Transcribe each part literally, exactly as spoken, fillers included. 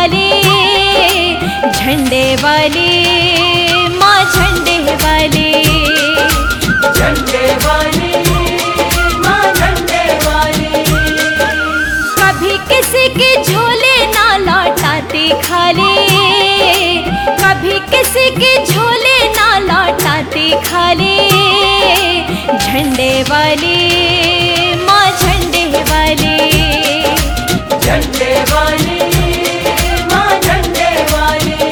वाली, झंडे वाली माँ झंडे वाली, झंडे वाली माँ झंडे वाली। कभी किसी के झोले ना लौटाती खाली, कभी किसी के झोले ना लौटाती खाली, झंडे वाली माँ झंडे वाली, झंडे वाली माँ झंडे वाली।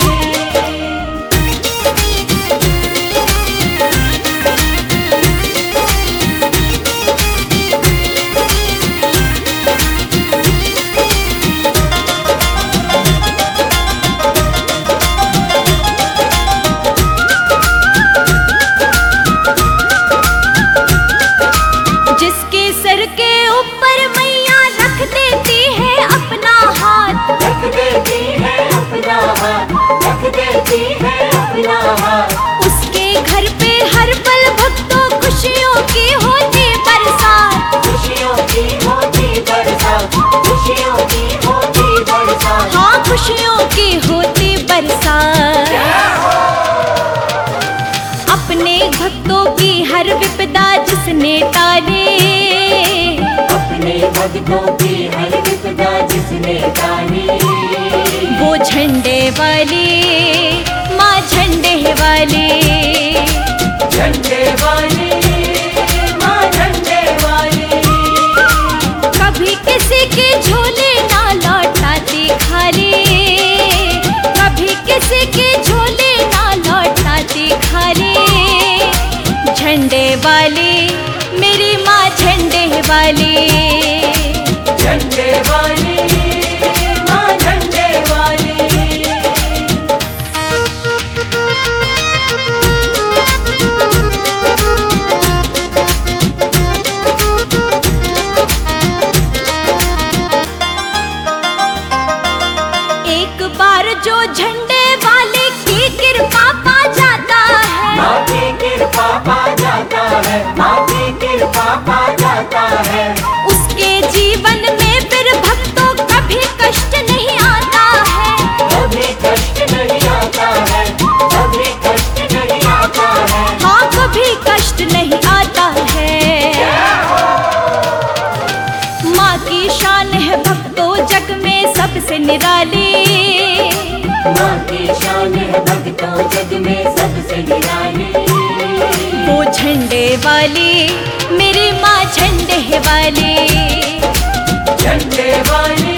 जिसके सर के ऊपर मैया रख देती है अपना हाथ, रख देती है अपना हाथ, रख देती है अपना हाथ। उसके घर पे हर पल भक्तों खुशियों की होती बरसात, खुशियों की होती बरसात, खुशियों की होती बरसात। हाँ खुशियों की होती बरसात। अपने भक्तों की हर विपदा जिसने टाली, अपने भक्तों की हर विपदा जिसने टाली, वो झंडे वाली माँ झंडे वाली, झंडे वाली माँ झंडे वाली। कभी किसी के झोले ना लौटाती खाली, कभी किसी के झोले ना लौटाती खाली, झंडे वाली मेरी माँ झंडे वाली, झंडे वाली माँ झंडे वाली। एक बार जो झंडे वाले की कृपा पा जाता है, माँ की कृपा पा जाता है, माँ की कृपा पा जाता है। उसके जीवन में फिर भक्तों कभी कष्ट नहीं आता है, कभी कष्ट नहीं आता है, कभी कष्ट नहीं आता है। हाँ कभी कष्ट नहीं आता है। माँ की शान है भक्तों जग में सबसे निराली, माँ की शान है भक्तों जग में सबसे निराली, वो झंडे वाली मेरी माँ झंडे वाली, झंडे वाली